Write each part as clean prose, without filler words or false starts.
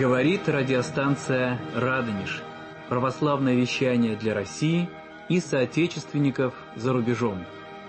Говорит радиостанция «Радонеж». Православное вещание для России и соотечественников за рубежом.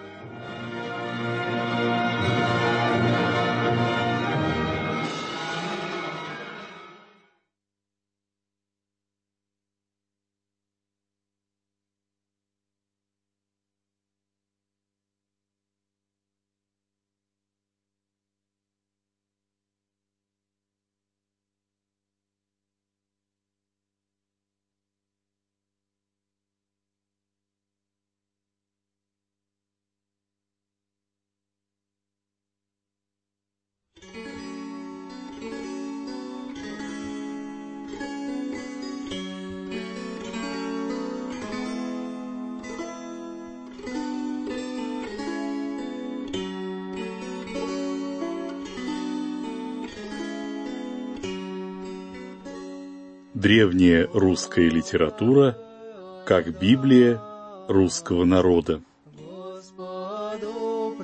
Древняя русская литература как Библия русского народа. Господу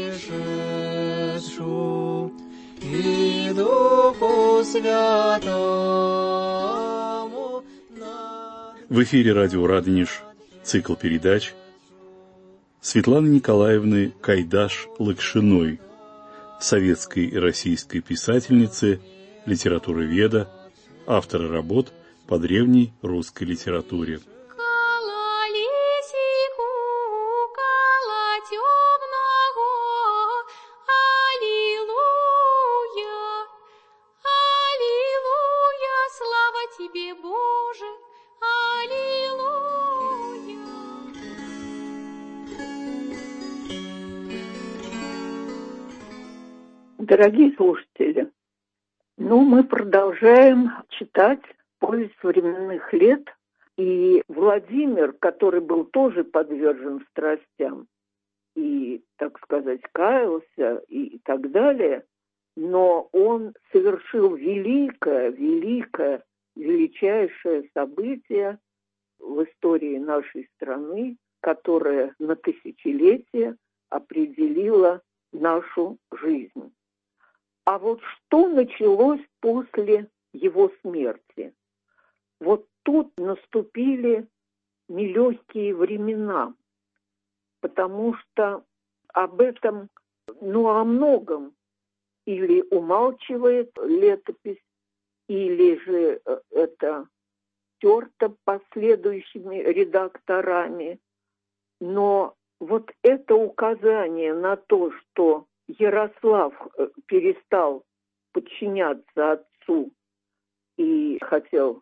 пришедшу и Духу Святому. В эфире радио «Радонеж», цикл передач Светланы Николаевны Кайдаш-Лакшиной, советской и российской писательницы, литературоведа, автора работ по древней русской литературе. Дорогие слушатели, мы продолжаем читать «Повесть современных лет», и Владимир, который был тоже подвержен страстям и, так сказать, каялся и так далее, но он совершил величайшее событие в истории нашей страны, которое на тысячелетия определило нашу жизнь. А вот что началось после его смерти? Вот тут наступили нелегкие времена, потому что об этом, о многом или умалчивает летопись, или же это стерто последующими редакторами. Но вот это указание на то, что Ярослав перестал подчиняться отцу и хотел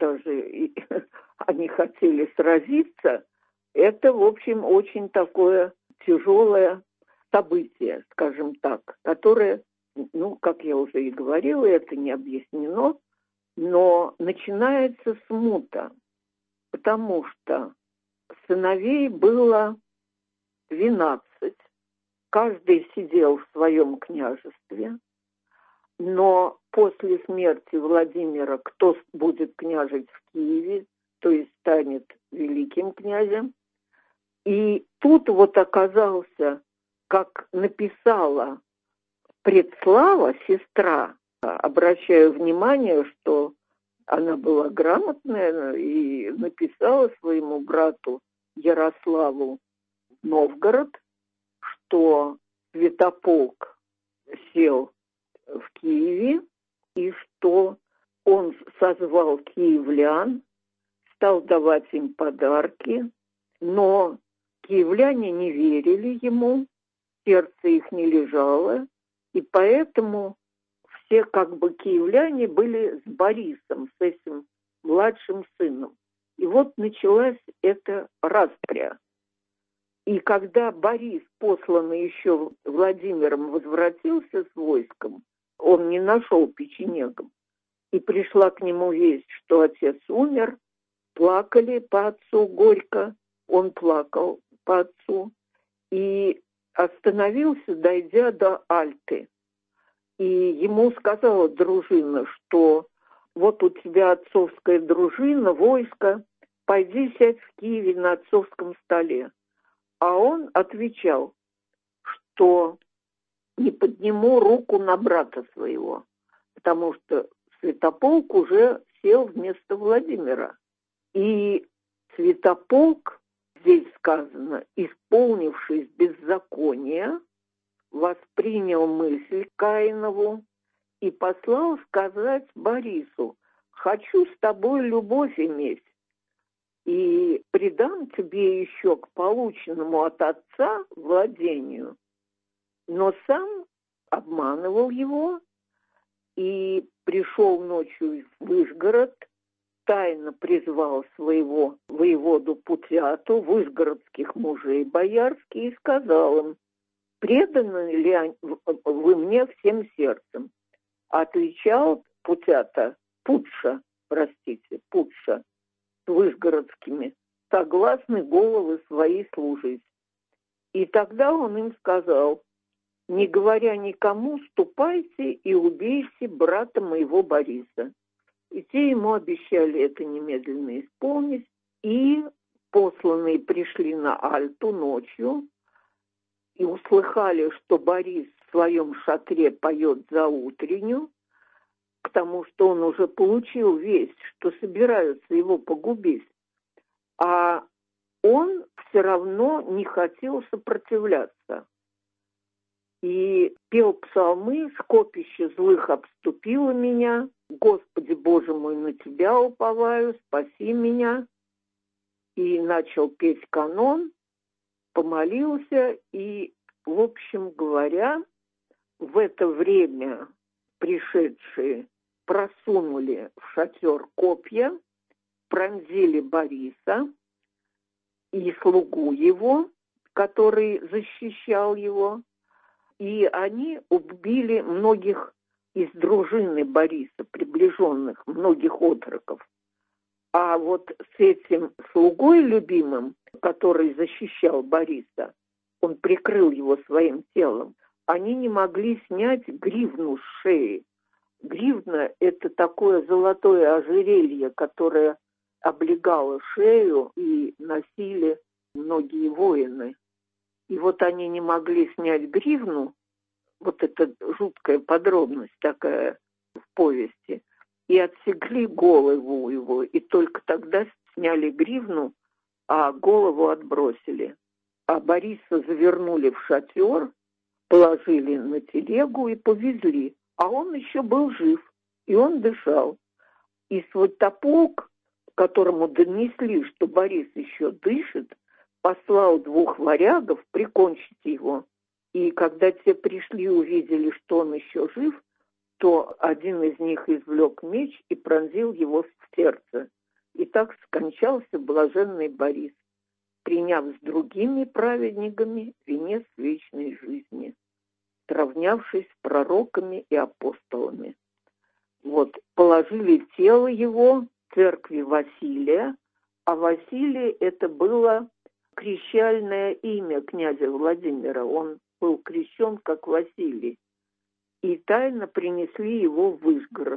они хотели сразиться, это, в общем, очень такое тяжелое событие, скажем так, которое, как я уже и говорила, это не объяснено, но начинается смута, потому что сыновей было 12, каждый сидел в своем княжестве, но после смерти Владимира кто будет княжить в Киеве, то есть станет великим князем. И тут вот оказался, как написала Предслава, сестра, обращаю внимание, что она была грамотная и написала своему брату Ярославу в Новгород, что Святополк сел в Киеве и что он созвал киевлян, стал давать им подарки, но киевляне не верили ему, сердце их не лежало, и поэтому все киевляне были с Борисом, с этим младшим сыном. И вот началась эта распря. И когда Борис, посланный еще Владимиром, возвратился с войском, он не нашел печенегов, и пришла к нему весть, что отец умер, плакали по отцу горько, он плакал по отцу, и остановился, дойдя до Альты. И ему сказала дружина, что вот у тебя отцовская дружина, войско, пойди сядь в Киеве на отцовском столе. А он отвечал, что не подниму руку на брата своего, потому что Святополк уже сел вместо Владимира. И Святополк, здесь сказано, исполнившись беззакония, воспринял мысль Каинову и послал сказать Борису: «Хочу с тобой любовь иметь, и придам тебе еще к полученному от отца владению». Но сам обманывал его и пришел ночью в Вышгород, тайно призвал своего воеводу Путяту, вышгородских мужей боярских, и сказал им: «Преданы ли вы мне всем сердцем?» Отвечал Путята, Путша с вышгородскими: «Согласны головы свои служить». И тогда он им сказал: «Не говоря никому, ступайте и убейте брата моего Бориса». И те ему обещали это немедленно исполнить, и посланные пришли на Альту ночью и услыхали, что Борис в своем шатре поет заутренню, потому что он уже получил весть, что собираются его погубить, а он все равно не хотел сопротивляться. И пел псалмы: «Скопище злых обступило меня, Господи Боже мой, на Тебя уповаю, спаси меня». И начал петь канон, помолился, и, в общем говоря, в это время пришедшие просунули в шатер копья, пронзили Бориса и слугу его, который защищал его, и они убили многих из дружины Бориса, приближенных, многих отроков. А вот с этим слугой любимым, который защищал Бориса, он прикрыл его своим телом, они не могли снять гривну с шеи. Гривна – это такое золотое ожерелье, которое облегало шею и носили многие воины. И вот они не могли снять гривну, вот эта жуткая подробность такая в повести, и отсекли голову его, и только тогда сняли гривну, а голову отбросили. А Бориса завернули в шатер, положили на телегу и повезли. А он еще был жив, и он дышал. И Святополк, которому донесли, что Борис еще дышит, послал 2 варягов прикончить его. И когда те пришли и увидели, что он еще жив, то один из них извлек меч и пронзил его в сердце. И так скончался блаженный Борис, приняв с другими праведниками венец вечной жизни, сравнявшись с пророками и апостолами. Вот, положили тело его в церкви Василия, а Василий — это было крещальное имя князя Владимира. Он был крещен как Василий. И тайно принесли его в Вышгород.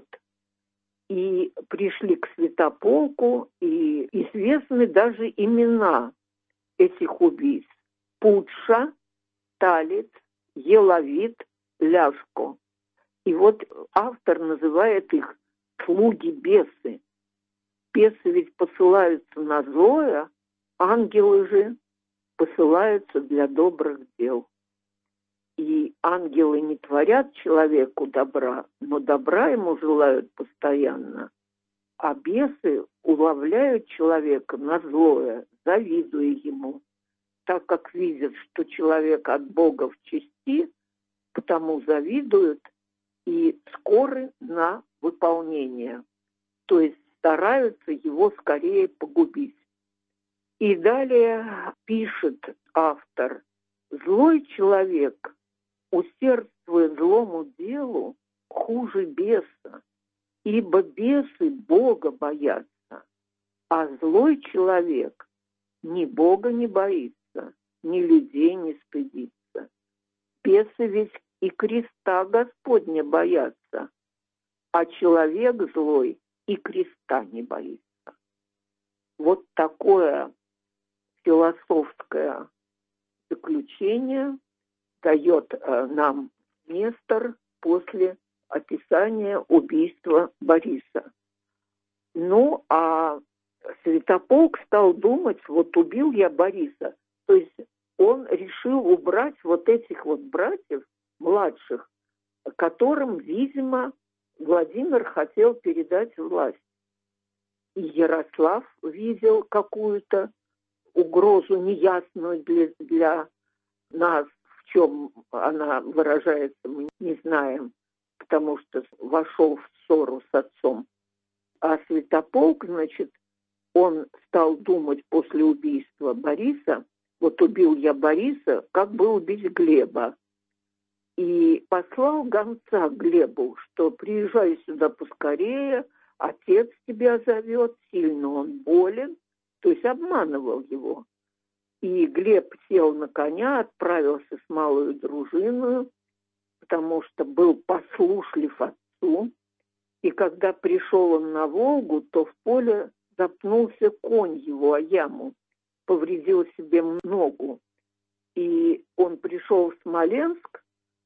И пришли к Святополку, и известны даже имена этих убийц: Путша, Талец, Еловит, Ляшко. И вот автор называет их слуги-бесы. Бесы ведь посылаются на злое, ангелы же посылаются для добрых дел. И ангелы не творят человеку добра, но добра ему желают постоянно. А бесы уловляют человека на злое, завидуя ему, так как видят, что человек от Бога в чести, потому завидуют и скоры на выполнение, то есть стараются его скорее погубить. И далее пишет автор: «Злой человек, усердствуя злому делу, хуже беса, ибо бесы Бога боятся, а злой человек ни Бога не боится, ни людей не стыдится. Бесы ведь и креста Господня боятся, а человек злой и креста не боится». Вот такое философское заключение дает нам Нестор после описание убийства Бориса. Ну, а Святополк стал думать, вот убил я Бориса. То есть он решил убрать вот этих вот братьев младших, которым, видимо, Владимир хотел передать власть. И Ярослав видел какую-то угрозу неясную для нас, в чем она выражается, мы не знаем, потому что вошел в ссору с отцом. А Святополк, значит, он стал думать после убийства Бориса, вот убил я Бориса, как бы убить Глеба. И послал гонца Глебу, что приезжай сюда поскорее, отец тебя зовет, сильно он болен, то есть обманывал его. И Глеб сел на коня, отправился с малой дружиной, потому что был послушлив отцу. И когда пришел он на Волгу, то в поле запнулся конь его о яму, повредил себе ногу. И он пришел в Смоленск,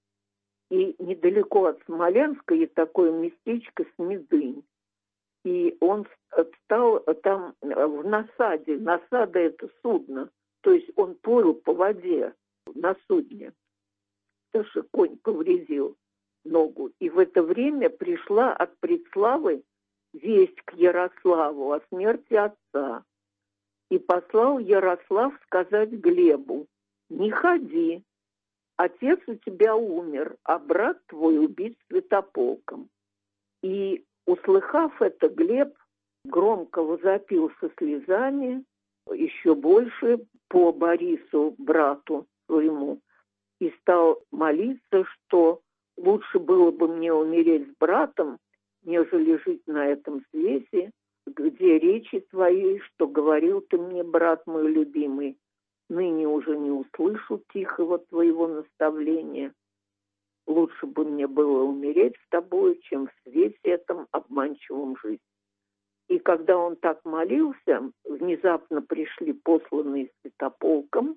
и недалеко от Смоленска есть такое местечко Смедынь. И он стал там в насаде. Насада — это судно. То есть он плыл по воде на судне. Потому что конь повредил ногу. И в это время пришла от Преславы весть к Ярославу о смерти отца. И послал Ярослав сказать Глебу: не ходи, отец у тебя умер, а брат твой убит Святополком. И, услыхав это, Глеб громко возопил со слезами, еще больше по Борису, брату своему, и стал молиться, что лучше было бы мне умереть с братом, нежели жить на этом свете, где речи твои, что говорил ты мне, брат мой любимый, ныне уже не услышу тихого твоего наставления. Лучше бы мне было умереть с тобой, чем в свете этом обманчивом жить. И когда он так молился, внезапно пришли посланные Святополком,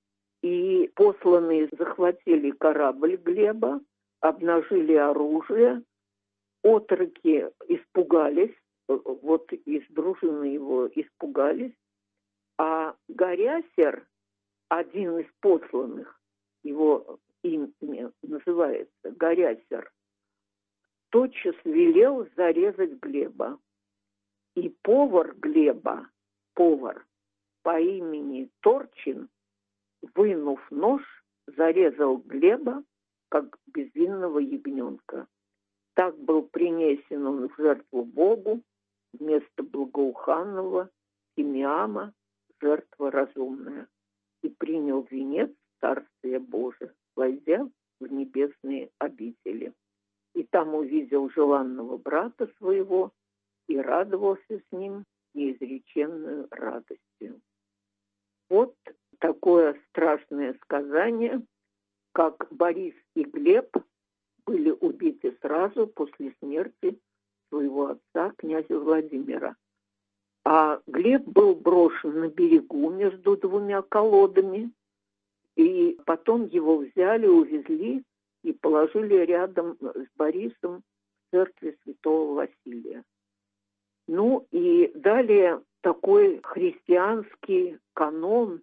и посланные захватили корабль Глеба, обнажили оружие, отроки испугались, вот из дружины его испугались, а Горясер, один из посланных, его имя называется Горясер, тотчас велел зарезать Глеба. И повар Глеба, повар по имени Торчин, вынув нож, зарезал Глеба, как безвинного ягненка. Так был принесен он в жертву Богу вместо благоуханного Фимиама, жертва разумная, и принял венец Царствия Божия, войдя в небесные обители. И там увидел желанного брата своего и радовался с ним неизреченную радостью. Вот такое страшное сказание, как Борис и Глеб были убиты сразу после смерти своего отца, князя Владимира. А Глеб был брошен на берегу между двумя колодами, и потом его взяли, увезли и положили рядом с Борисом в церкви святого Василия. Ну и далее такой христианский канон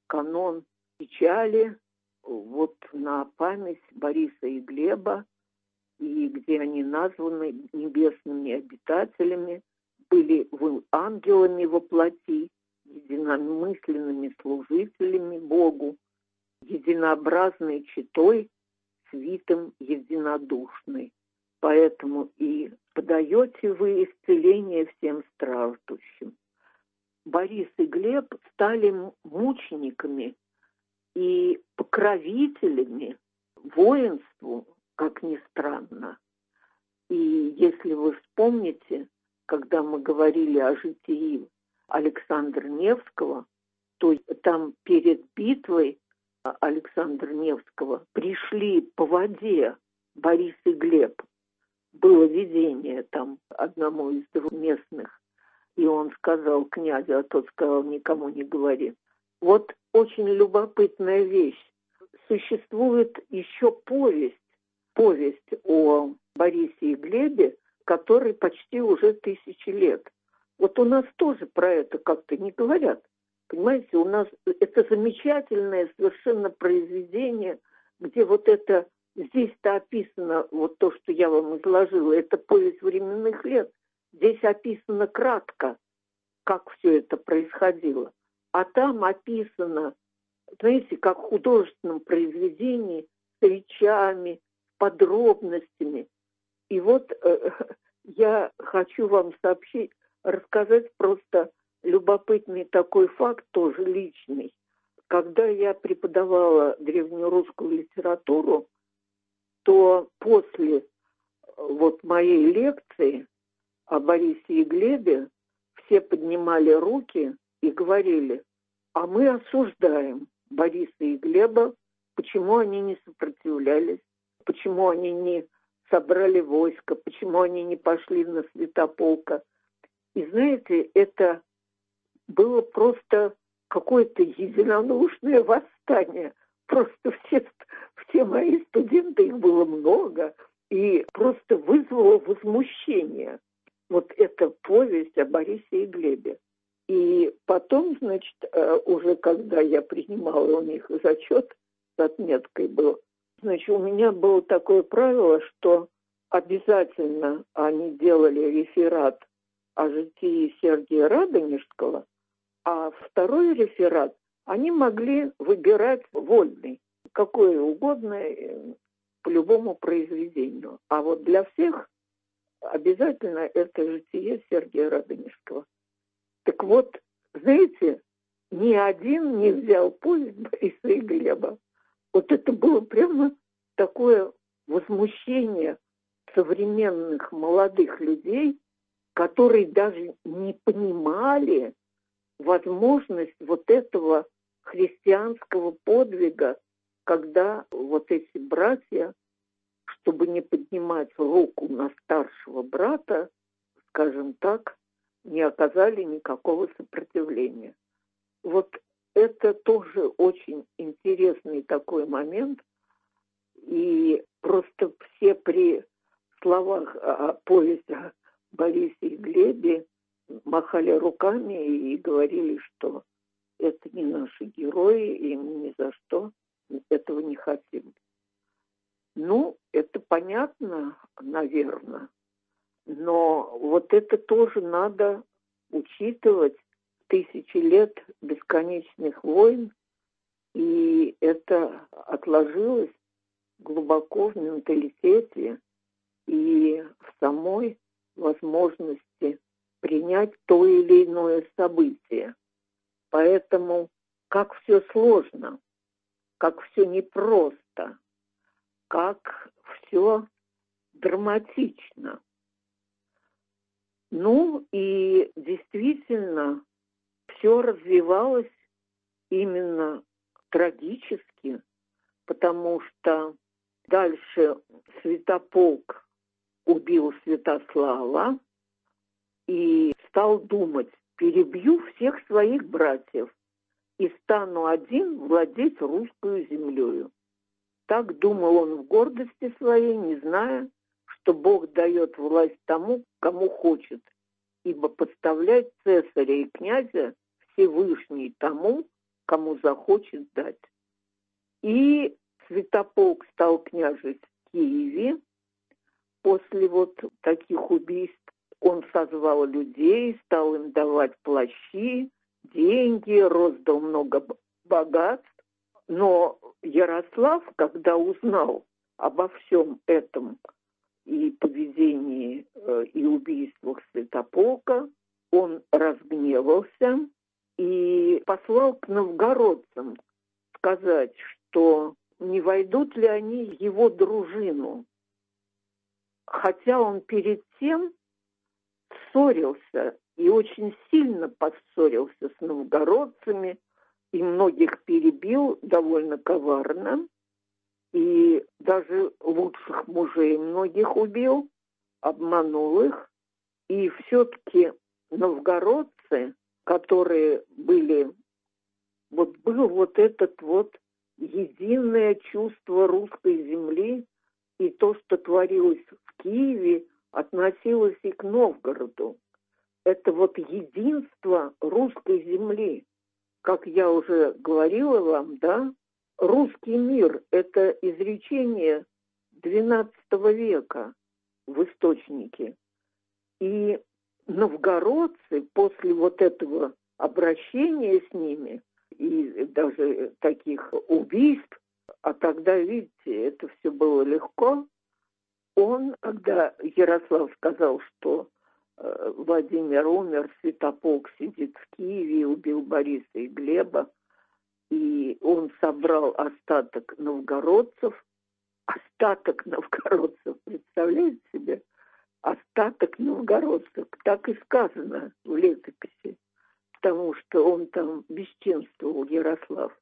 печали вот на память Бориса и Глеба, и где они названы небесными обитателями, были ангелами во плоти, единомысленными служителями Богу, единообразной четой, свитым единодушной. Поэтому и подаете вы исцеление всем страждущим. Борис и Глеб стали мучениками и покровителями воинству, как ни странно. И если вы вспомните, когда мы говорили о житии Александра Невского, то там перед битвой Александра Невского пришли по воде Борис и Глеб. Было видение там одному из местных, и он сказал князю, а тот сказал: никому не говори. Вот очень любопытная вещь. Существует еще повесть о Борисе и Глебе, который почти уже 1000 лет. Вот у нас тоже про это как-то не говорят. Понимаете, у нас это замечательное совершенно произведение, где вот это, здесь-то описано, вот то, что я вам изложила, это повесть временных лет. Здесь описано кратко, как все это происходило. А там описано, знаете, как в художественном произведении, с речами, подробностями. И вот я хочу вам рассказать просто любопытный такой факт, тоже личный. Когда я преподавала древнерусскую литературу, то после вот моей лекции о Борисе и Глебе все поднимали руки и говорили: а мы осуждаем Бориса и Глеба, почему они не сопротивлялись, почему они не собрали войско, почему они не пошли на Святополка. И знаете, это было просто какое-то единодушное восстание. Просто все мои студенты, их было много, и просто вызвало возмущение. Вот эта повесть о Борисе и Глебе. И потом, значит, уже когда я принимала у них зачет, с отметкой был, значит, у меня было такое правило, что обязательно они делали реферат о житии Сергия Радонежского, а второй реферат они могли выбирать вольный, какое угодно, по любому произведению. А вот для всех обязательно это житие Сергия Радонежского. Так вот, знаете, ни один не взял повесть Бориса и Глеба. Вот это было прямо такое возмущение современных молодых людей, которые даже не понимали возможность вот этого христианского подвига, когда вот эти братья, чтобы не поднимать руку на старшего брата, скажем так, не оказали никакого сопротивления. Вот это тоже очень интересный такой момент. И просто все при словах о повести о Борисе и Глебе махали руками и говорили, что это не наши герои, и мы ни за что этого не хотим. Ну, это понятно, наверное, но вот это тоже надо учитывать. 1000 лет бесконечных войн, и это отложилось глубоко в менталитете и в самой возможности принять то или иное событие. Поэтому как все сложно, как все непросто, как все драматично. Ну и действительно все развивалось именно трагически, потому что дальше Святополк убил Святослава и стал думать: перебью всех своих братьев и стану один владеть русскую землею. Так думал он в гордости своей, не зная, что Бог дает власть тому, кому хочет, ибо подставлять цесаря и князя Всевышний тому, кому захочет дать. И Святополк стал княжить в Киеве. После вот таких убийств он созвал людей, стал им давать плащи, деньги, роздал много богатств. Но Ярослав, когда узнал обо всем этом и поведении, и убийствах Святополка, он разгневался и послал к новгородцам сказать, что не войдут ли они в его дружину. Хотя он перед тем ссорился и очень сильно поссорился с новгородцами, и многих перебил довольно коварно, и даже лучших мужей многих убил, обманул их. И все-таки новгородцы, которые были, вот было вот этот вот единое чувство русской земли, и то, что творилось в Киеве относилось и к Новгороду. Это вот единство русской земли. Как я уже говорила вам, да, русский мир – это изречение XII века в источнике. И новгородцы после вот этого обращения с ними и даже таких убийств, а тогда, видите, это все было легко, когда Ярослав сказал, что Владимир умер, Святополк сидит в Киеве и убил Бориса и Глеба, и он собрал остаток новгородцев, представляете себе? Остаток новгородцев, так и сказано в летописи, потому что он там бесчинствовал, Ярослав.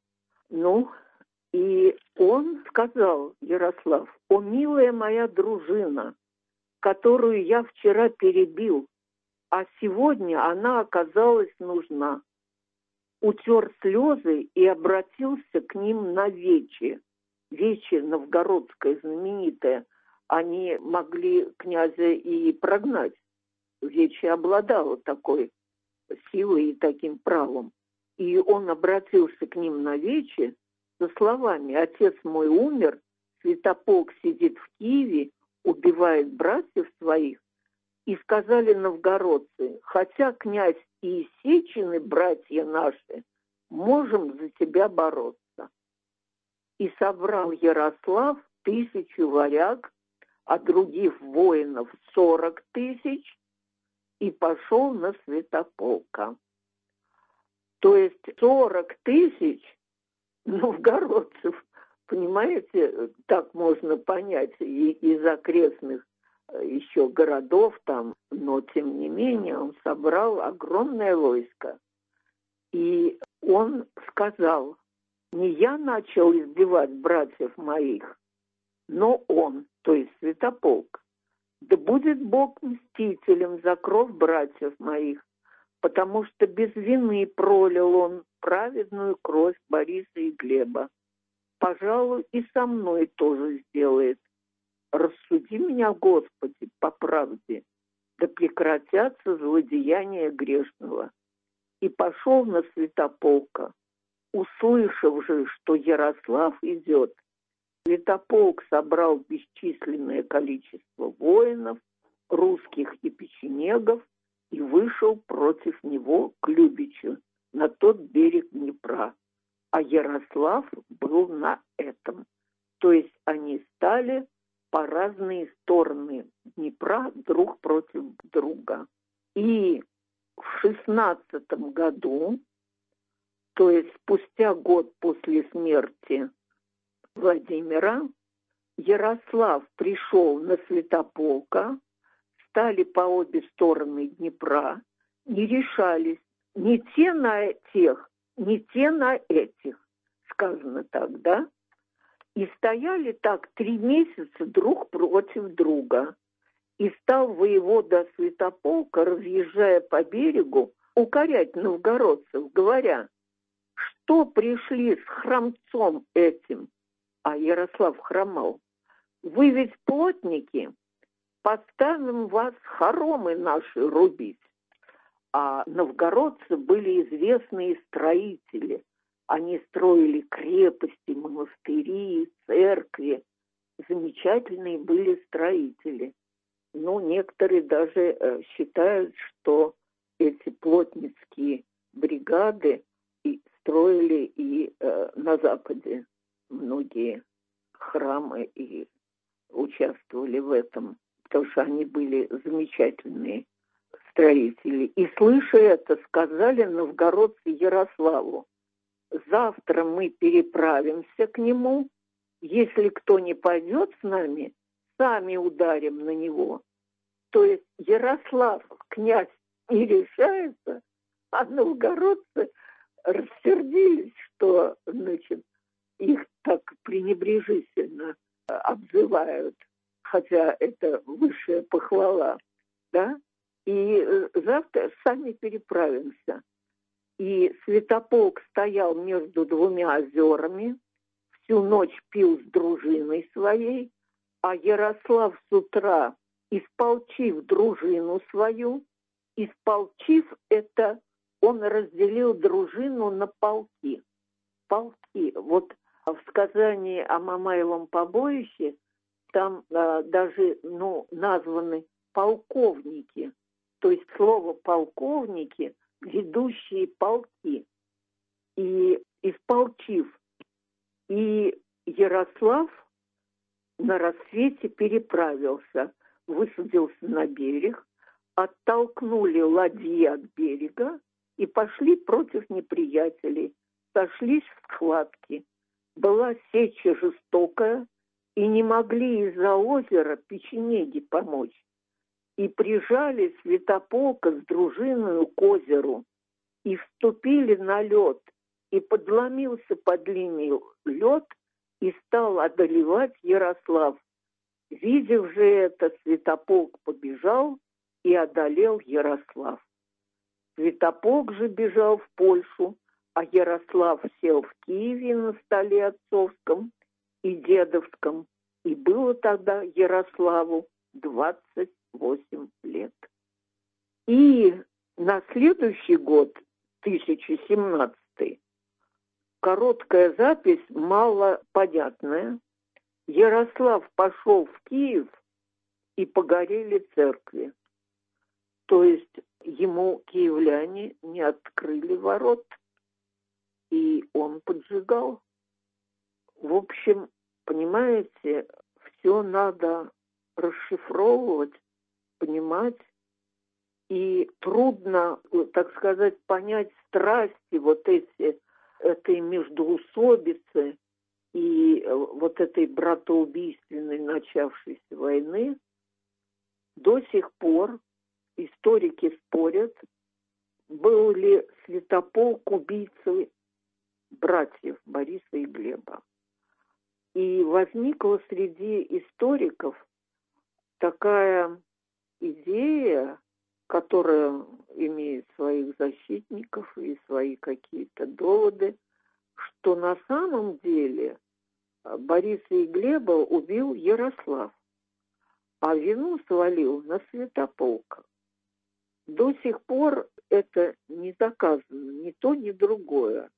И он сказал, Ярослав: «О, милая моя дружина, которую я вчера перебил, а сегодня она оказалась нужна». Утер слезы и обратился к ним на вече. Вече новгородское знаменитое. Они могли князя и прогнать. Вече обладала такой силой и таким правом. И он обратился к ним на вече со словами: «Отец мой умер, Святополк сидит в Киеве, убивает братьев своих». И сказали новгородцы: «Хотя князь и Сечины, братья наши, можем за тебя бороться». И собрал Ярослав 1000 варяг, а других воинов 40 000, и пошел на Святополка. То есть 40 000 новгородцев, понимаете, так можно понять, и из окрестных еще городов там, но тем не менее он собрал огромное войско. И он сказал: «Не я начал избивать братьев моих, но он, то есть Святополк. Да будет Бог мстителем за кровь братьев моих, потому что без вины пролил он праведную кровь Бориса и Глеба. Пожалуй, и со мной тоже сделает. Рассуди меня, Господи, по правде, да прекратятся злодеяния грешного». И пошел на Святополка. Услышав же, что Ярослав идет, Святополк собрал бесчисленное количество воинов, русских и печенегов, и вышел против него к Любичу, на тот берег Днепра. А Ярослав был на этом. То есть они стали по разные стороны Днепра друг против друга. И в 16 году, то есть спустя год после смерти Владимира, Ярослав пришел на Святополка, стали по обе стороны Днепра, не решались ни те на тех, ни те на этих, сказано так, да? И стояли так 3 месяца друг против друга. И стал воевода Святополка, разъезжая по берегу, укорять новгородцев, говоря: «Что пришли с храмцом этим?» А Ярослав хромал: «Вы ведь плотники, поставим вас хоромы наши рубить». А новгородцы были известные строители. Они строили крепости, монастыри, церкви. Замечательные были строители. Некоторые даже считают, что эти плотницкие бригады строили и на Западе многие храмы и участвовали в этом, потому что они были замечательные строители. И, слыша это, сказали новгородцы Ярославу: «Завтра мы переправимся к нему. Если кто не пойдет с нами, сами ударим на него». То есть Ярослав, князь, не решается, а новгородцы рассердились, что, их так пренебрежительно обзывают, хотя это высшая похвала, да? И завтра сами переправимся. И Святополк стоял между 2 озерами, всю ночь пил с дружиной своей, а Ярослав с утра Исполчив дружину свою, исполчив — это он разделил дружину на полки. Полки. Вот в сказании о Мамаевом побоище там даже названы полковники. То есть слово полковники — ведущие полки. И исполчив. И Ярослав на рассвете переправился, высадился на берег, оттолкнули ладьи от берега и пошли против неприятелей, сошлись в схватке. Была сеча жестокая, и не могли из-за озера печенеги помочь. И прижали Святополка с дружиною к озеру, и вступили на лед, и подломился под ними лед, и стал одолевать Ярослав. Видев же это, Святополк побежал и одолел Ярослав. Святополк же бежал в Польшу, а Ярослав сел в Киеве на столе отцовском и дедовском, и было тогда Ярославу 28 лет. И на следующий год, 1017, короткая запись, малопонятная. Ярослав пошел в Киев, и погорели церкви. То есть ему киевляне не открыли ворот, и он поджигал. В общем, понимаете, все надо расшифровывать, понимать, и трудно, так сказать, понять страсти вот этой междоусобицы и вот этой братоубийственной начавшейся войны. До сих пор историки спорят, был ли Святополк убийцей братьев Бориса и Глеба. И возникла среди историков такая идея, которая имеет своих защитников и свои какие-то доводы, что на самом деле Бориса и Глеба убил Ярослав, а вину свалил на Святополка. До сих пор это не доказано, ни то, ни другое.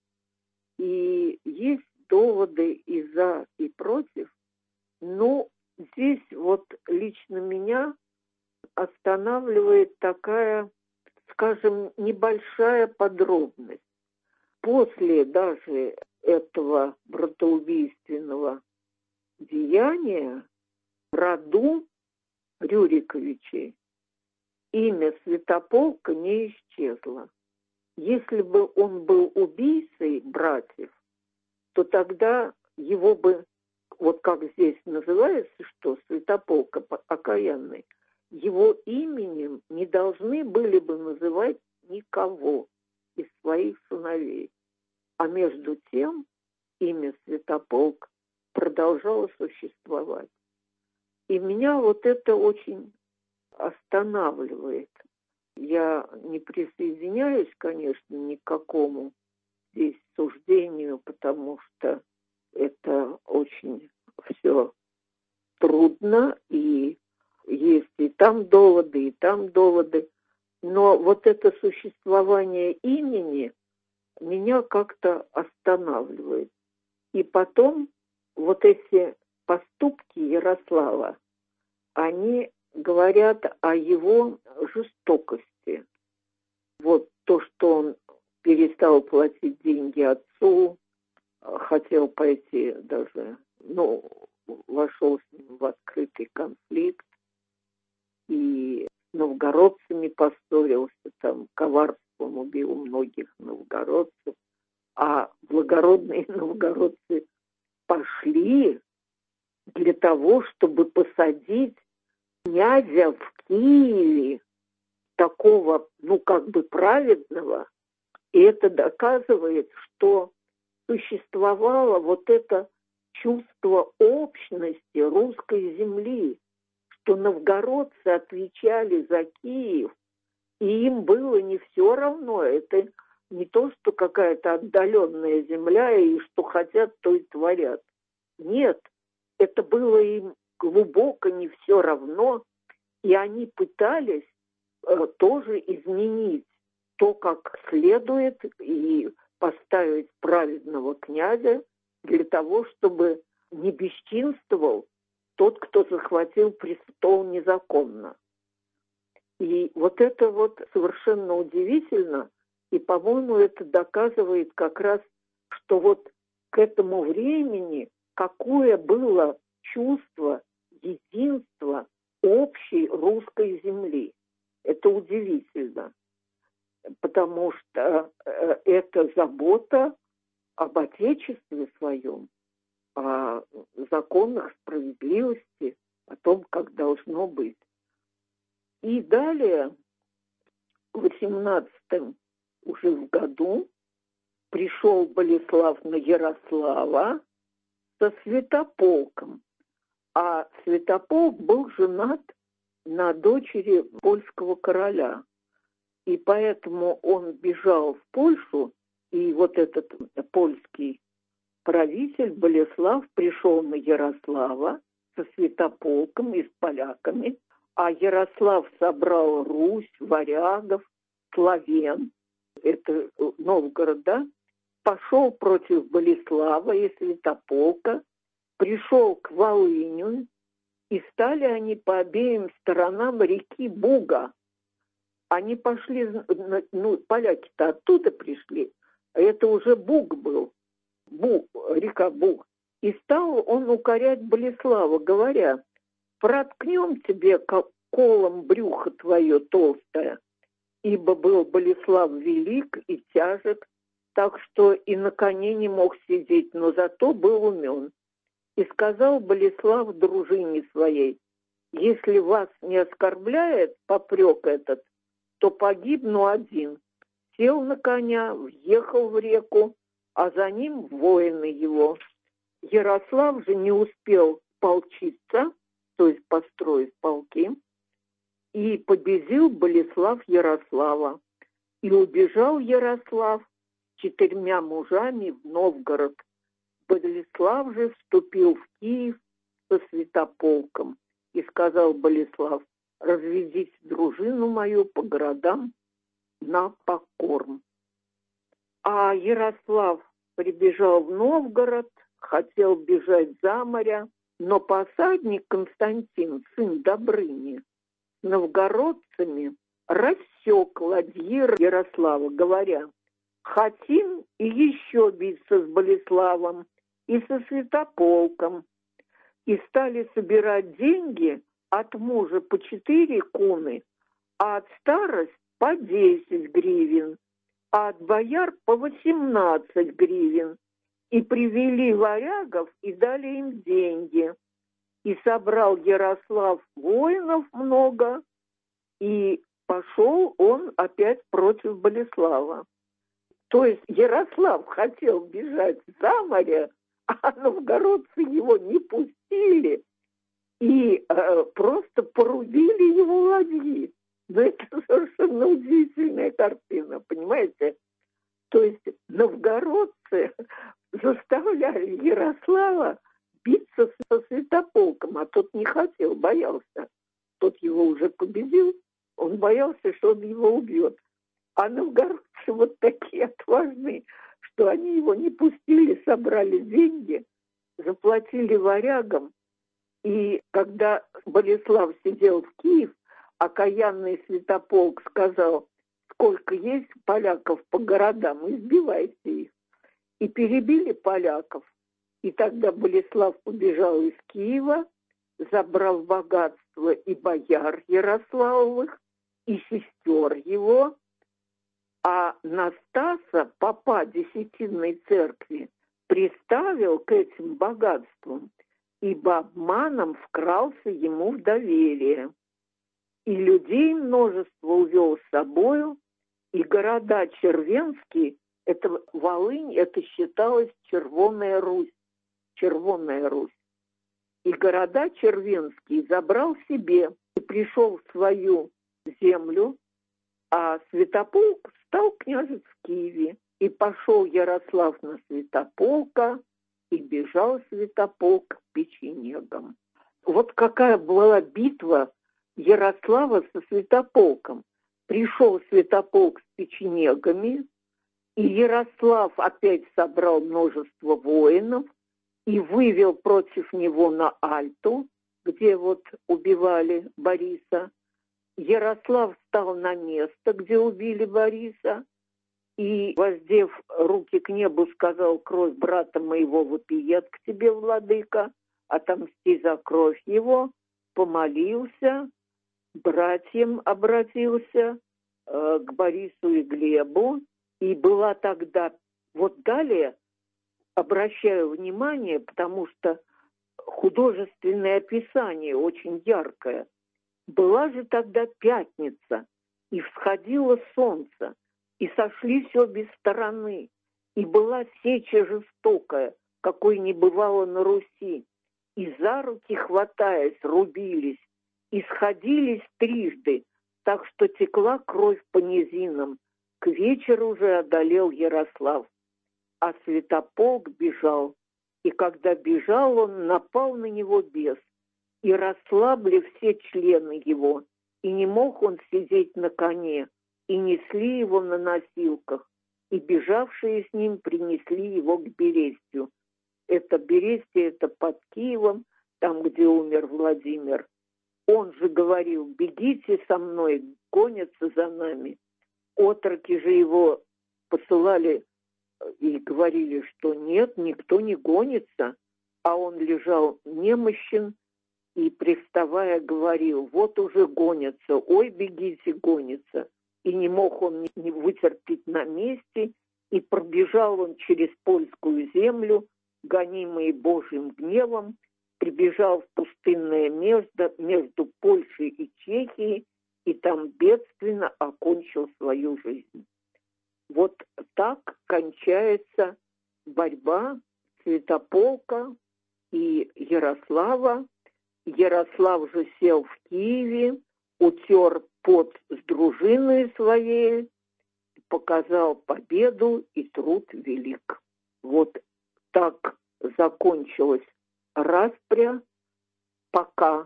И есть доводы и за, и против, но здесь вот лично меня останавливает такая, скажем, небольшая подробность. После даже этого братоубийственного деяния в роду Рюриковичей имя Святополка не исчезло. Если бы он был убийцей братьев, то тогда его бы, вот как здесь называется, что Святополк окаянный, его именем не должны были бы называть никого из своих сыновей. А между тем имя Святополк продолжало существовать. И меня вот это очень останавливает. Я не присоединяюсь, конечно, ни к какому здесь суждению, потому что это очень все трудно, и есть и там доводы, и там доводы. Но вот это существование имени меня как-то останавливает. И потом вот эти поступки Ярослава, они говорят о его жестокости. Вот то, что он перестал платить деньги отцу, хотел пойти даже, вошел с ним в открытый конфликт, и с новгородцами поссорился, там коварством убил многих новгородцев, а благородные новгородцы пошли для того, чтобы посадить князя в Киеве, такого, праведного. И это доказывает, что существовало вот это чувство общности русской земли, что новгородцы отвечали за Киев, и им было не все равно. Это не то, что какая-то отдаленная земля, и что хотят, то и творят. Нет, это было им глубоко не все равно, И они пытались тоже изменить то, как следует, и поставить праведного князя для того, чтобы не бесчинствовал тот, кто захватил престол незаконно. И вот это вот совершенно удивительно, и, по-моему, это доказывает как раз, что вот к этому времени какое было чувство единства общей русской земли. Это удивительно, потому что это забота об Отечестве своем, о законах справедливости, о том, как должно быть. И далее, в 18-м уже в году, пришел Болеслав на Ярослава со Святополком. А Святополк был женат на дочери польского короля. И поэтому он бежал в Польшу, и вот этот польский правитель Болеслав пришел на Ярослава со Святополком и с поляками, а Ярослав собрал Русь, варягов, славян, это Новгород, да, пошел против Болеслава и Святополка, пришел к Волыню, и стали они по обеим сторонам реки Буга. Они пошли, поляки-то оттуда пришли, а это уже Буг был, река Буг. И стал он укорять Болеслава, говоря: проткнем тебе колом брюхо твое толстое, ибо был Болеслав велик и тяжек, так что и на коне не мог сидеть, но зато был умен. И сказал Болеслав дружине своей: если вас не оскорбляет попрек этот, то погибну один. Сел на коня, въехал в реку, а за ним воины его. Ярослав же не успел полчиться, то есть построить полки, и победил Болеслав Ярослава. И убежал Ярослав с 4 мужами в Новгород. Болеслав же вступил в Киев со Святополком. И сказал Болеслав: разведите дружину мою по городам на покорм. А Ярослав прибежал в Новгород, хотел бежать за моря, но посадник Константин, сын Добрыни, с новгородцами рассек ладьи Ярослава, говоря: хотим и еще биться с Болеславом и со Святополком. И стали собирать деньги от мужа по 4 куны, а от старост по 10 гривен, а от бояр по 18 гривен. И привели варягов и дали им деньги. И собрал Ярослав воинов много, и пошел он опять против Болеслава. То есть Ярослав хотел бежать за море, а новгородцы его не пустили и просто порубили его ладьи. Но это совершенно удивительная картина, понимаете? То есть новгородцы заставляли Ярослава биться со Святополком, а тот не хотел, боялся. Тот его уже победил, он боялся, что он его убьет. А новгородцы вот такие отважные, что они его не пустили, собрали деньги, заплатили варягам. И когда Болеслав сидел в Киев, окаянный Святополк сказал: сколько есть поляков по городам, избивайте их. И перебили поляков. И тогда Болеслав побежал из Киева, забрал богатство и бояр Ярославовых, и сестер его, а Настаса, попа Десятинной церкви, приставил к этим богатствам, ибо обманом вкрался ему в доверие. И людей множество увел с собою, и города червенские, это Волынь, это считалось Червоная Русь. Червоная Русь. И города червенские забрал себе и пришел в свою землю, а Святополк стал княжить в Киеве. И пошел Ярослав на Святополка, и бежал Святополк к печенегам. Вот какая была битва Ярослава со святополком. Пришел святополк с печенегами, и Ярослав опять собрал множество воинов и вывел против него на Альту, где вот убивали Бориса. Ярослав встал на место, где убили Бориса, и, воздев руки к небу, сказал: «Кровь брата моего вопиет к тебе, владыка, отомсти за кровь его». Помолился, братьям обратился, к Борису и Глебу, и была тогда, вот далее обращаю внимание, потому что художественное описание очень яркое. Была же тогда пятница, и всходило солнце, и сошлись обе стороны, и была сеча жестокая, какой не бывало на Руси, и за руки, хватаясь, рубились, и сходились трижды, так что текла кровь по низинам. К вечеру уже одолел Ярослав, а святополк бежал, и когда бежал он, напал на него бес, и расслабли все члены его, и не мог он сидеть на коне, и несли его на носилках, и бежавшие с ним принесли его к Берестью. Это Берестье, это под Киевом, там, где умер Владимир. Он же говорил: «Бегите со мной, гонятся за нами». Отроки же его посылали и говорили, что нет, никто не гонится. А он лежал немощен и, привставая, говорил: «Вот уже гонятся, ой, бегите, гонятся». И не мог он не вытерпеть на месте, и пробежал он через польскую землю, гонимый Божьим гневом, прибежал в пустынное место между Польшей и Чехией, и там бедственно окончил свою жизнь. Вот так кончается борьба святополка и Ярослава. Ярослав же сел в Киеве, утер пот с дружиной своей, показал победу и труд велик. Вот так закончилась распря пока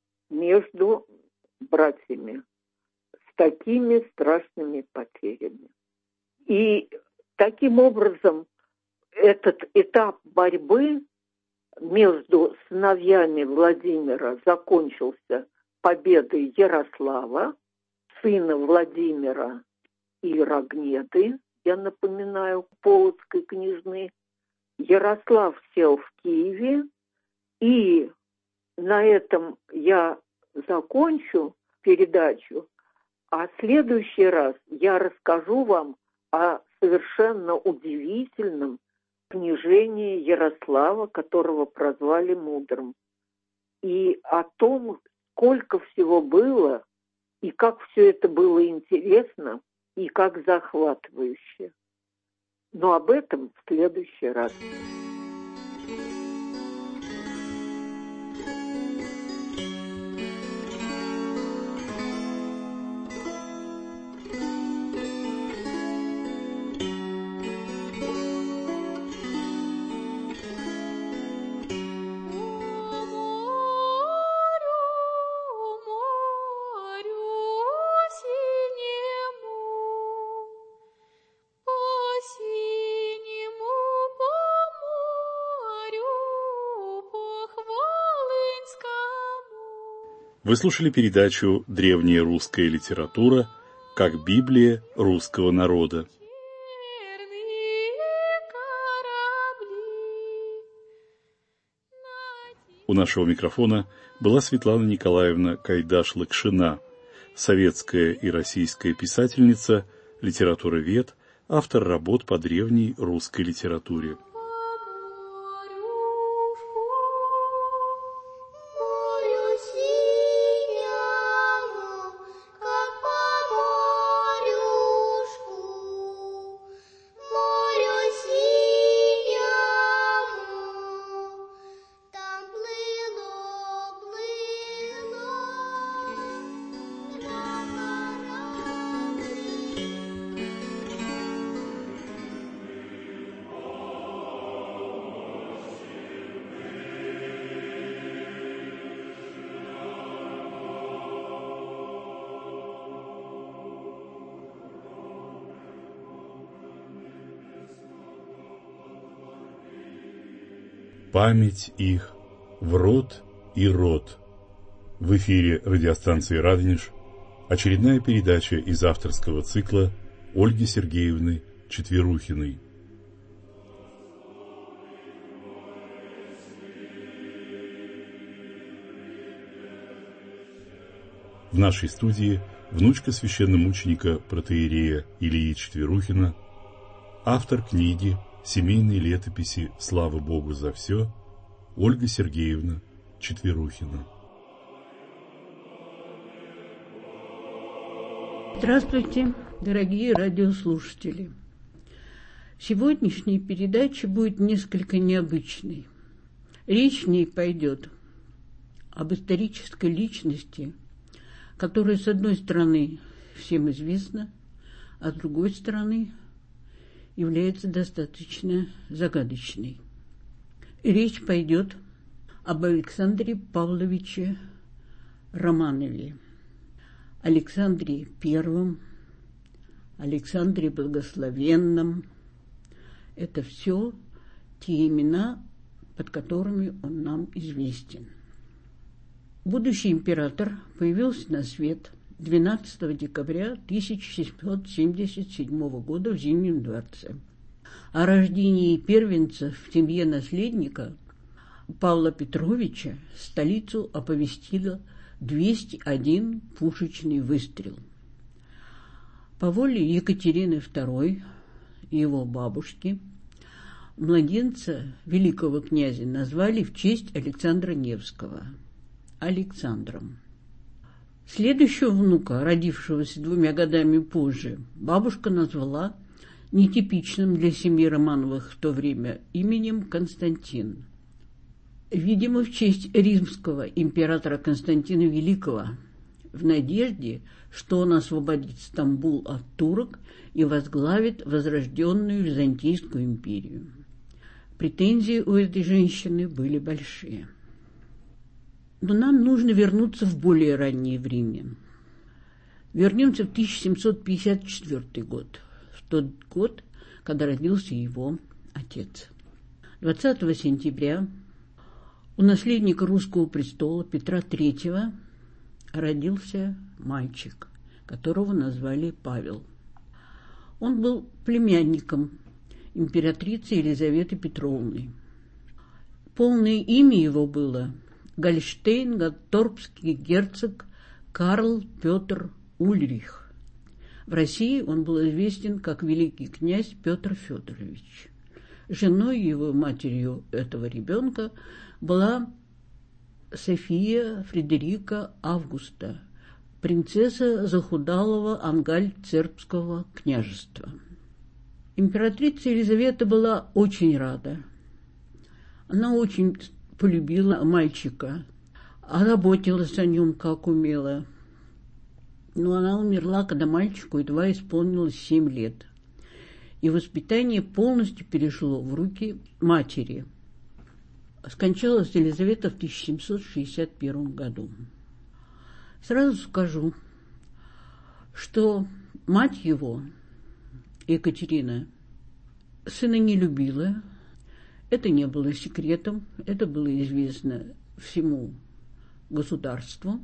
между братьями с такими страшными потерями. И таким образом этот этап борьбы между сыновьями Владимира закончился победой Ярослава, сына Владимира и Рогнеды, я напоминаю, полоцкой княжны. Ярослав сел в Киеве, и на этом я закончу передачу, а в следующий раз я расскажу вам о совершенно удивительном княжении Ярослава, которого прозвали Мудрым, и о том, сколько всего было, и как все это было интересно, и как захватывающе. Но об этом в следующий раз. Вы слушали передачу «Древняя русская литература как Библия русского народа». У нашего микрофона была Светлана Николаевна Кайдаш-Лакшина, советская и российская писательница, литературовед, автор работ по древней русской литературе. память их в род и род. В эфире радиостанции «Радонеж» очередная передача из авторского цикла Ольги Сергеевны Четверухиной. В нашей студии внучка священномученика протоиерея Илии Четверухина, автор книги «Семейные летописи. Слава Богу за все» Ольга Сергеевна Четверухина. Здравствуйте, дорогие радиослушатели. Сегодняшняя передача будет несколько необычной. Речь в ней пойдет об исторической личности, которая, с одной стороны, всем известна, а с другой стороны, является достаточно загадочной. И речь пойдет об Александре Павловиче Романове, Александре Первом, Александре Благословенном. Это все те имена, под которыми он нам известен. Будущий император появился на свет 12 декабря 1777 года в Зимнем дворце. О рождении первенца в семье наследника Павла Петровича столицу оповестило 201 пушечный выстрел. По воле Екатерины II, его бабушки, младенца великого князя назвали в честь Александра Невского Александром. Следующего внука, родившегося 2 годами позже, бабушка назвала нетипичным для семьи Романовых в то время именем Константин. Видимо, в честь римского императора Константина Великого, в надежде, что он освободит Стамбул от турок и возглавит возрожденную Византийскую империю. Претензии у этой женщины были большие. Но нам нужно вернуться в более раннее время. Вернемся в 1754 год, в тот год, когда родился его отец. 20 сентября у наследника русского престола Петра III родился мальчик, которого назвали Павел. Он был племянником императрицы Елизаветы Петровны. Полное имя его было Гольштейн-Готторпский герцог Карл Петр Ульрих. В России он был известен как великий князь Петр Федорович. Женой его, матерью этого ребенка, была София Фредерика Августа, принцесса захудалого Ангальцербского княжества. Императрица Елизавета была очень рада. Она очень полюбила мальчика, заботилась о нем, как умела. Но она умерла, когда мальчику едва исполнилось 7 лет. И воспитание полностью перешло в руки матери. Скончалась Елизавета в 1761 году. Сразу скажу, что мать его, Екатерина, сына не любила. Это не было секретом, это было известно всему государству.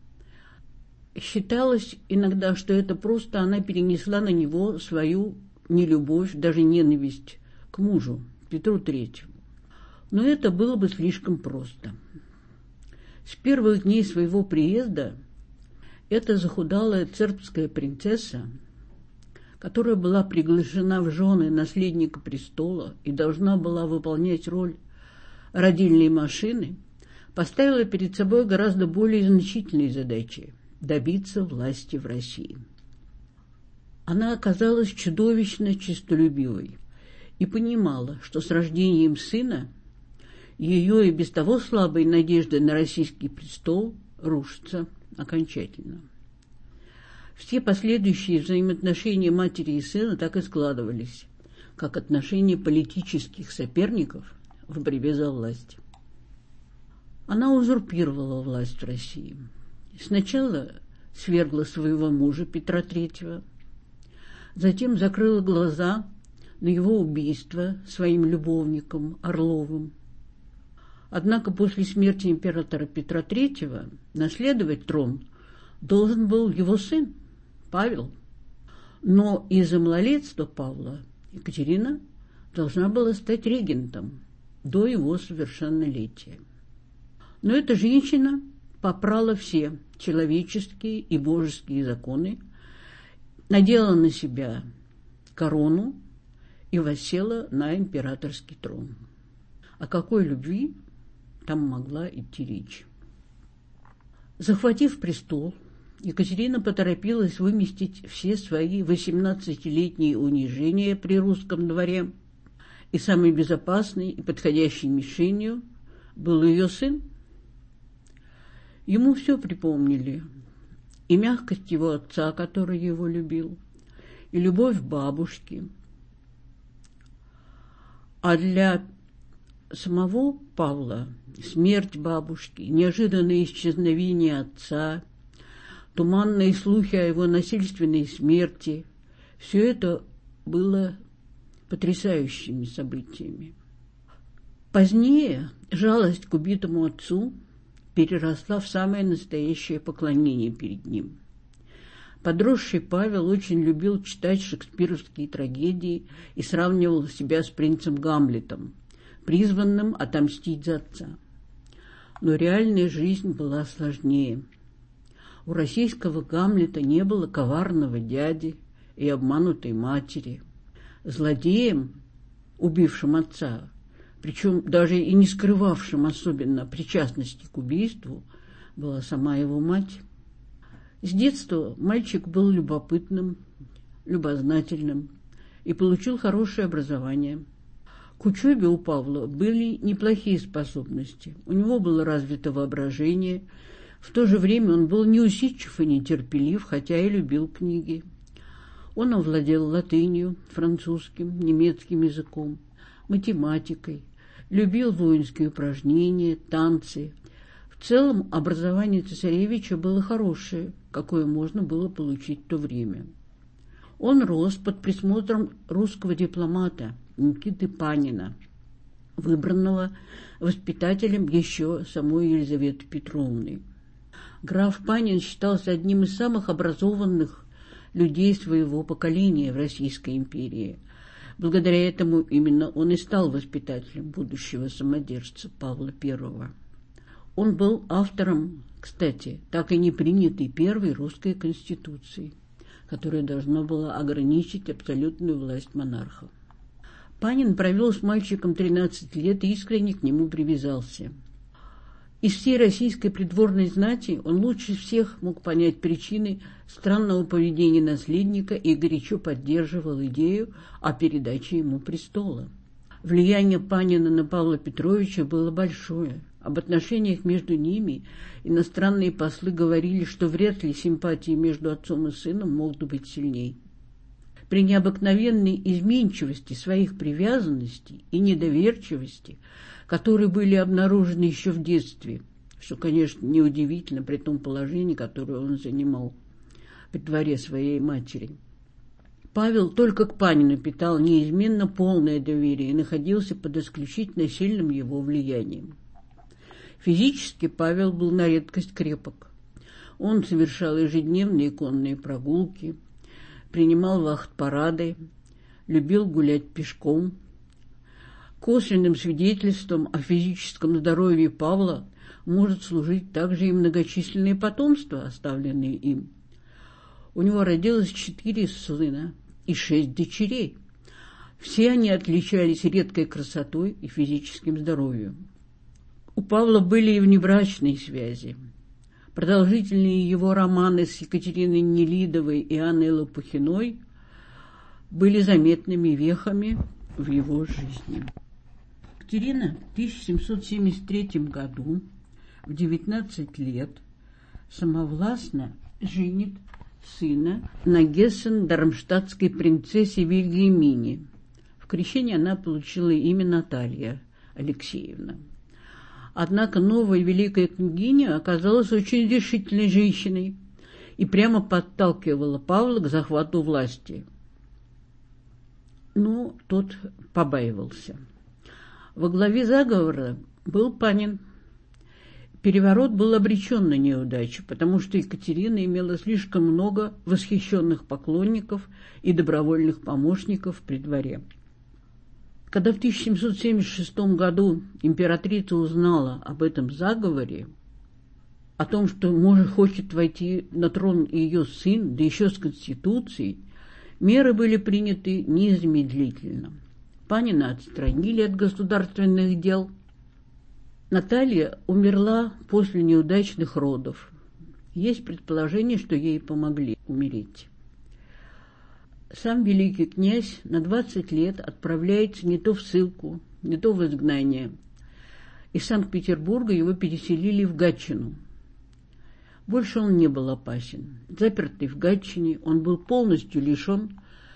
Считалось иногда, что это просто она перенесла на него свою нелюбовь, даже ненависть к мужу, Петру III. Но это было бы слишком просто. С первых дней своего приезда эта захудалая цербская принцесса, которая была приглашена в жены наследника престола и должна была выполнять роль родильной машины, поставила перед собой гораздо более значительные задачи – добиться власти в России. Она оказалась чудовищно честолюбивой и понимала, что с рождением сына ее и без того слабые надежды на российский престол рушатся окончательно. Все последующие взаимоотношения матери и сына так и складывались, как отношения политических соперников в борьбе за власть. Она узурпировала власть в России. Сначала свергла своего мужа Петра III, затем закрыла глаза на его убийство своим любовником Орловым. Однако после смерти императора Петра III наследовать трон должен был его сын Павел. Но из-за малолетства Павла Екатерина должна была стать регентом до его совершеннолетия. Но эта женщина попрала все человеческие и божеские законы, надела на себя корону и воссела на императорский трон. О какой любви там могла идти речь? Захватив престол, Екатерина поторопилась выместить все свои 18-летние унижения при русском дворе, и самой безопасной и подходящей мишенью был ее сын. Ему все припомнили: и мягкость его отца, который его любил, и любовь бабушки. А для самого Павла смерть бабушки, неожиданное исчезновение отца, туманные слухи о его насильственной смерти – все это было потрясающими событиями. Позднее жалость к убитому отцу переросла в самое настоящее поклонение перед ним. Подросший Павел очень любил читать шекспировские трагедии и сравнивал себя с принцем Гамлетом, призванным отомстить за отца. Но реальная жизнь была сложнее. У российского Гамлета не было коварного дяди и обманутой матери. Злодеем, убившим отца, причем даже и не скрывавшим особенно причастности к убийству, была сама его мать. С детства мальчик был любопытным, любознательным и получил хорошее образование. К учебе у Павла были неплохие способности, у него было развито воображение, в то же время он был неусидчив и нетерпелив, хотя и любил книги. Он овладел латынью, французским, немецким языком, математикой, любил воинские упражнения, танцы. В целом образование цесаревича было хорошее, какое можно было получить в то время. Он рос под присмотром русского дипломата Никиты Панина, выбранного воспитателем еще самой Елизаветы Петровны. Граф Панин считался одним из самых образованных людей своего поколения в Российской империи. Благодаря этому именно он и стал воспитателем будущего самодержца Павла I. Он был автором, кстати, так и не принятой первой русской конституции, которая должна была ограничить абсолютную власть монарха. Панин провел с мальчиком 13 лет и искренне к нему привязался. Из всей российской придворной знати он лучше всех мог понять причины странного поведения наследника и горячо поддерживал идею о передаче ему престола. Влияние Панина на Павла Петровича было большое. Об отношениях между ними иностранные послы говорили, что вряд ли симпатии между отцом и сыном могут быть сильней. При необыкновенной изменчивости своих привязанностей и недоверчивости, которые были обнаружены еще в детстве, что, конечно, неудивительно при том положении, которое он занимал при дворе своей матери, Павел только к Панину питал неизменно полное доверие и находился под исключительно сильным его влиянием. Физически Павел был на редкость крепок. Он совершал ежедневные конные прогулки, принимал вахт-парады, любил гулять пешком. Косвенным свидетельством о физическом здоровье Павла может служить также и многочисленные потомства, оставленные им. У него родилось 4 сына и 6 дочерей. Все они отличались редкой красотой и физическим здоровьем. У Павла были и внебрачные связи. Продолжительные его романы с Екатериной Нелидовой и Анной Лопухиной были заметными вехами в его жизни. Екатерина в 1773 году, в 19 лет, самовластно женит сына на гессен-дармштадтской принцессе Вильгельмине. В крещении она получила имя Наталья Алексеевна. Однако новая великая княгиня оказалась очень решительной женщиной и прямо подталкивала Павла к захвату власти. Но тот побаивался. Во главе заговора был Панин. Переворот был обречен на неудачу, потому что Екатерина имела слишком много восхищенных поклонников и добровольных помощников при дворе. Когда в 1776 году императрица узнала об этом заговоре, о том, что хочет войти на трон ее сын, да еще с конституцией, меры были приняты незамедлительно. Панина отстранили от государственных дел. Наталья умерла после неудачных родов. Есть предположение, что ей помогли умереть. Сам великий князь на 20 лет отправляется не то в ссылку, не то в изгнание. Из Санкт-Петербурга его переселили в Гатчину. Больше он не был опасен. Запертый в Гатчине, он был полностью лишен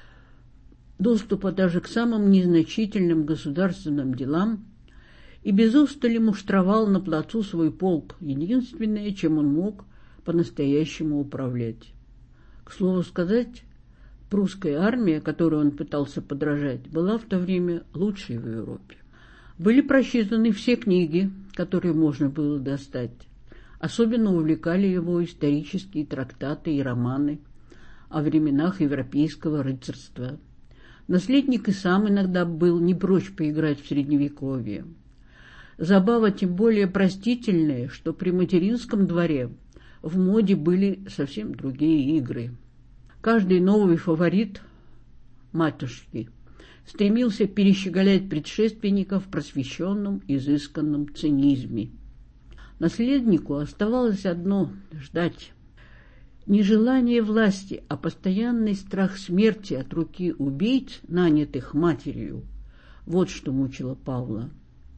доступа даже к самым незначительным государственным делам и без устали муштровал на плацу свой полк, единственное, чем он мог по-настоящему управлять. К слову сказать, прусская армия, которой он пытался подражать, была в то время лучшей в Европе. Были прочитаны все книги, которые можно было достать. Особенно увлекали его исторические трактаты и романы о временах европейского рыцарства. Наследник и сам иногда был не прочь поиграть в Средневековье. Забава тем более простительная, что при материнском дворе в моде были совсем другие игры. Каждый новый фаворит матушки стремился перещеголять предшественников в просвещенном, изысканном цинизме. Наследнику оставалось одно – ждать. Не желание власти, а постоянный страх смерти от руки убийц, нанятых матерью – вот что мучило Павла.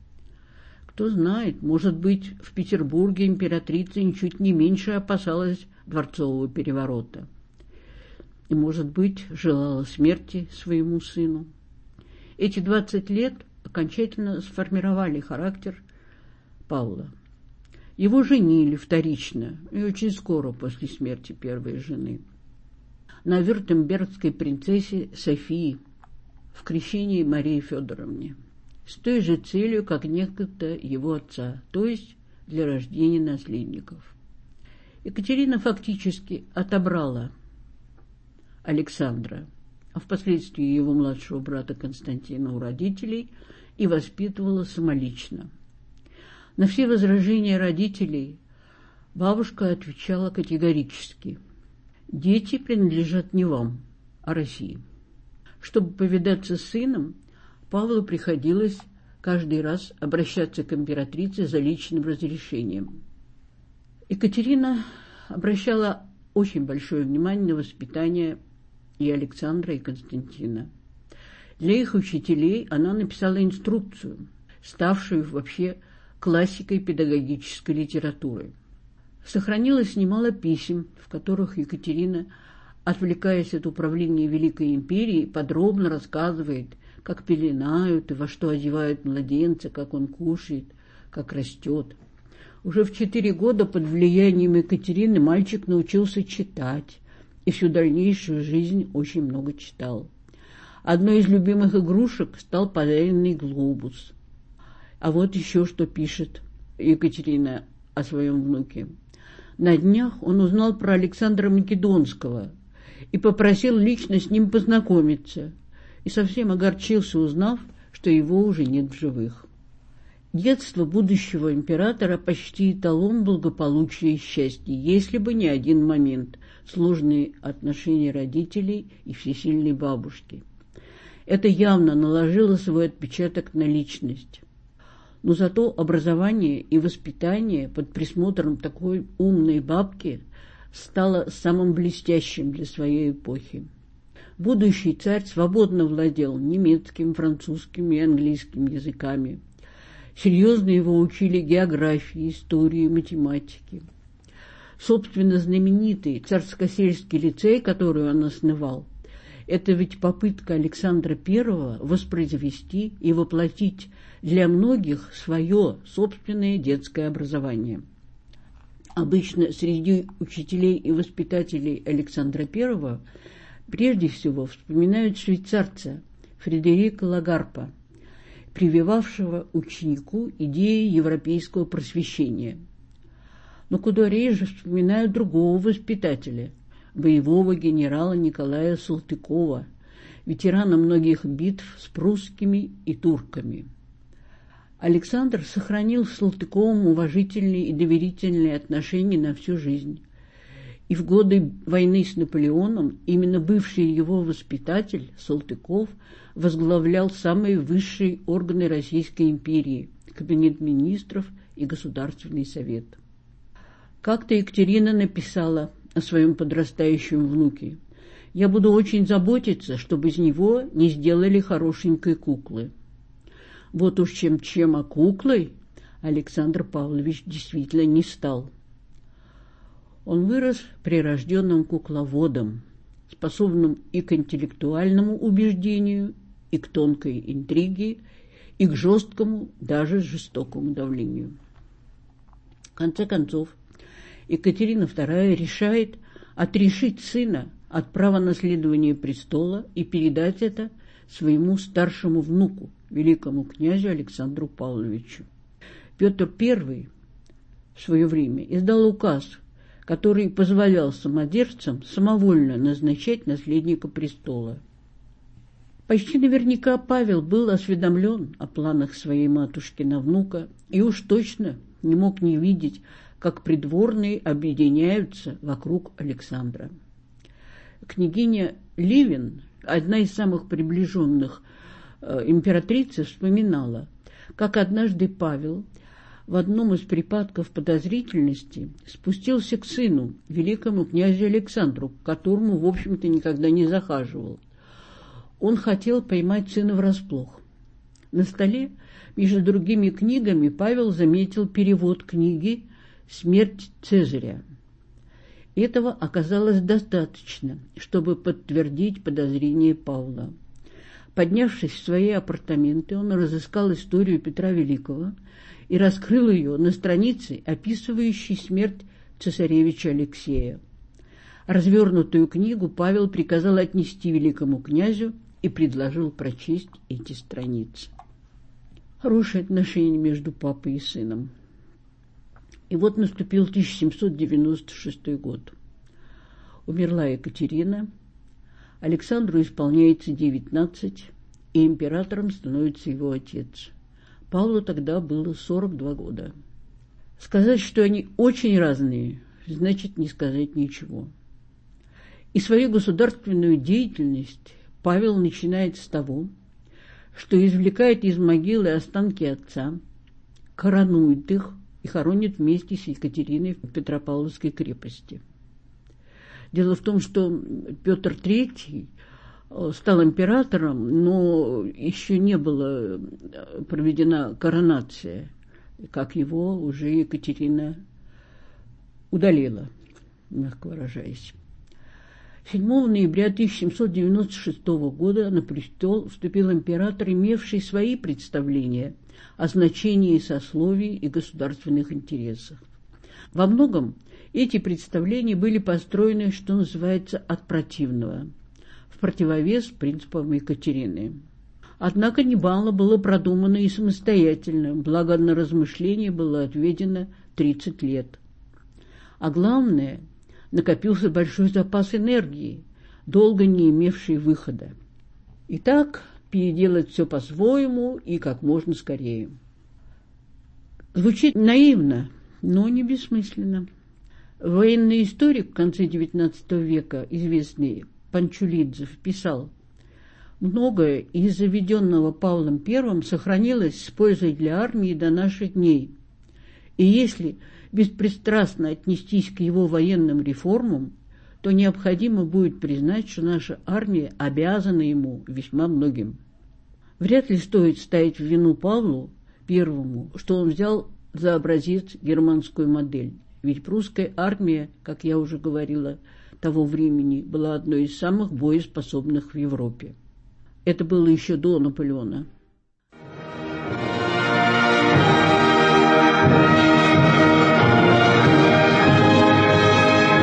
Кто знает, может быть, в Петербурге императрица ничуть не меньше опасалась дворцового переворота. И, может быть, желала смерти своему сыну. Эти 20 лет окончательно сформировали характер Павла. Его женили вторично и очень скоро после смерти первой жены на вюртембергской принцессе Софии в крещении Марии Федоровне, с той же целью, как некогда его отца, то есть для рождения наследников. Екатерина фактически отобрала Александра, а впоследствии его младшего брата Константина у родителей и воспитывала самолично. На все возражения родителей бабушка отвечала категорически: «Дети принадлежат не вам, а России». Чтобы повидаться с сыном, Павлу приходилось каждый раз обращаться к императрице за личным разрешением. Екатерина обращала очень большое внимание на воспитание и Александра, и Константина. Для их учителей она написала инструкцию, ставшую вообще классикой педагогической литературы. Сохранилось немало писем, в которых Екатерина, отвлекаясь от управления Великой империей, подробно рассказывает, как пеленают и во что одевают младенца, как он кушает, как растет. Уже в 4 года под влиянием Екатерины мальчик научился читать и всю дальнейшую жизнь очень много читал. Одной из любимых игрушек стал подаренный глобус. А вот еще что пишет Екатерина о своем внуке. На днях он узнал про Александра Македонского и попросил лично с ним познакомиться, и совсем огорчился, узнав, что его уже нет в живых. Детство будущего императора почти эталон благополучия и счастья, если бы не один момент – сложные отношения родителей и всесильной бабушки. Это явно наложило свой отпечаток на личность. Но зато образование и воспитание под присмотром такой умной бабки стало самым блестящим для своей эпохи. Будущий царь свободно владел немецким, французским и английским языками. Серьезно его учили географии, истории, математике. Собственно, знаменитый царско-сельский лицей, который он основал, это ведь попытка Александра I воспроизвести и воплотить для многих свое собственное детское образование. Обычно среди учителей и воспитателей Александра I прежде всего вспоминают швейцарца Фредерика Лагарпа, прививавшего ученику идеи европейского просвещения. Но куда реже вспоминают другого воспитателя, боевого генерала Николая Салтыкова, ветерана многих битв с прусскими и турками. Александр сохранил с Салтыковым уважительные и доверительные отношения на всю жизнь. И в годы войны с Наполеоном именно бывший его воспитатель Салтыков возглавлял самые высшие органы Российской империи – Кабинет министров и Государственный совет. Как-то Екатерина написала о своем подрастающем внуке: «Я буду очень заботиться, чтобы из него не сделали хорошенькой куклы». Вот уж чем, а куклой Александр Павлович действительно не стал. Он вырос прирожденным кукловодом, способным и к интеллектуальному убеждению, и к тонкой интриге, и к жесткому, даже жестокому давлению. В конце концов, Екатерина II решает отрешить сына от права наследования престола и передать это своему старшему внуку, великому князю Александру Павловичу. Петр I в свое время издал указ, который позволял самодержцам самовольно назначать наследника престола. Почти наверняка Павел был осведомлен о планах своей матушки на внука и уж точно не мог не видеть, как придворные объединяются вокруг Александра. Княгиня Ливен, одна из самых приближенных императрицы, вспоминала, как однажды Павел в одном из припадков подозрительности спустился к сыну, великому князю Александру, к которому, в общем-то, никогда не захаживал. Он хотел поймать сына врасплох. На столе, между другими книгами, Павел заметил перевод книги «Смерть Цезаря». Этого оказалось достаточно, чтобы подтвердить подозрения Павла. Поднявшись в свои апартаменты, он разыскал историю Петра Великого и раскрыл ее на странице, описывающей смерть цесаревича Алексея. Развернутую книгу Павел приказал отнести великому князю и предложил прочесть эти страницы. Хорошие отношения между папой и сыном. И вот наступил 1796 год. Умерла Екатерина, Александру исполняется 19, и императором становится его отец. Павлу тогда было 42 года. Сказать, что они очень разные, значит не сказать ничего. И свою государственную деятельность Павел начинает с того, что извлекает из могилы останки отца, коронует их и хоронит вместе с Екатериной в Петропавловской крепости. Дело в том, что Петр III стал императором, но еще не была проведена коронация, как его уже Екатерина удалила, мягко выражаясь. 7 ноября 1796 года на престол вступил император, имевший свои представления о значении сословий и государственных интересах. Во многом эти представления были построены, что называется, от противного, в противовес принципам Екатерины. Однако немало было продумано и самостоятельно, благо на размышление было отведено 30 лет. А главное, накопился большой запас энергии, долго не имевший выхода. Итак, переделать все по-своему и как можно скорее. Звучит наивно, но не бессмысленно. Военный историк в конце XIX века, известный Панчулидзев, писал: «Многое из заведенного Павлом I сохранилось с пользой для армии до наших дней. И если беспристрастно отнестись к его военным реформам, то необходимо будет признать, что наша армия обязана ему весьма многим». Вряд ли стоит ставить в вину Павлу I, что он взял за образец германскую модель. Ведь прусская армия, как я уже говорила, того времени была одной из самых боеспособных в Европе. Это было еще до Наполеона.